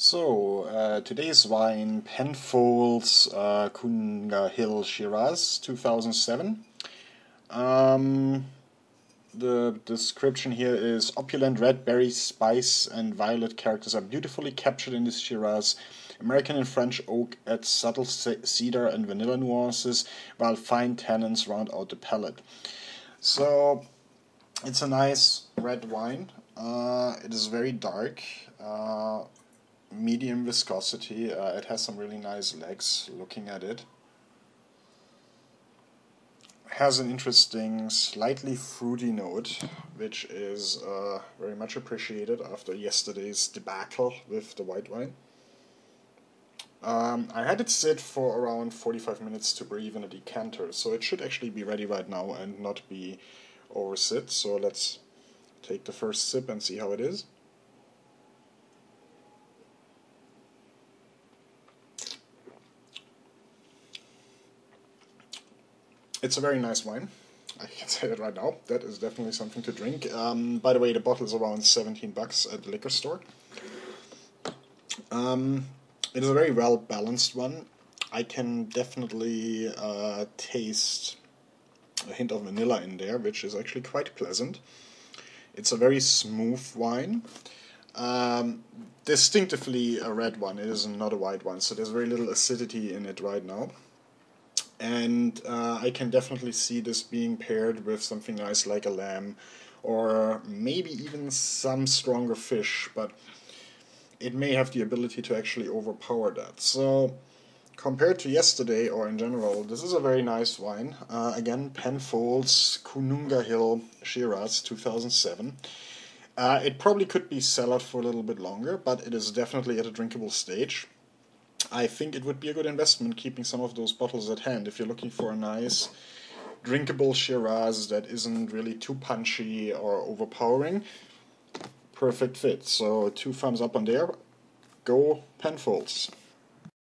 Today's wine, Penfolds Koonga Hill Shiraz 2007. The description here is opulent red berry, spice, and violet characters are beautifully captured in this Shiraz. American and French oak adds subtle cedar and vanilla nuances, while fine tannins round out the palate. So, it's a nice red wine. It is very dark. Medium viscosity. It has some really nice legs looking at it. Has an interesting, slightly fruity note, which is very much appreciated after yesterday's debacle with the white wine. I had it sit for around 45 minutes to breathe in a decanter, so it should actually be ready right now and not be oversit. So let's take the first sip and see how it is. It's a very nice wine. I can say that right now. That is definitely something to drink. By the way, the bottle is around $17 at the liquor store. It is a very well balanced one. I can definitely taste a hint of vanilla in there, which is actually quite pleasant. It's a very smooth wine. Distinctively a red one. It is not a white one, so there's very little acidity in it right now. And I can definitely see this being paired with something nice like a lamb, or maybe even some stronger fish, but it may have the ability to actually overpower that. So, compared to yesterday, or in general, this is a very nice wine. Again, Penfolds Koonga Hill Shiraz 2007. It probably could be cellared for a little bit longer, but it is definitely at a drinkable stage. I think it would be a good investment keeping some of those bottles at hand if you're looking for a nice, drinkable Shiraz that isn't really too punchy or overpowering. Perfect fit. So 2 thumbs up on there. Go Penfolds.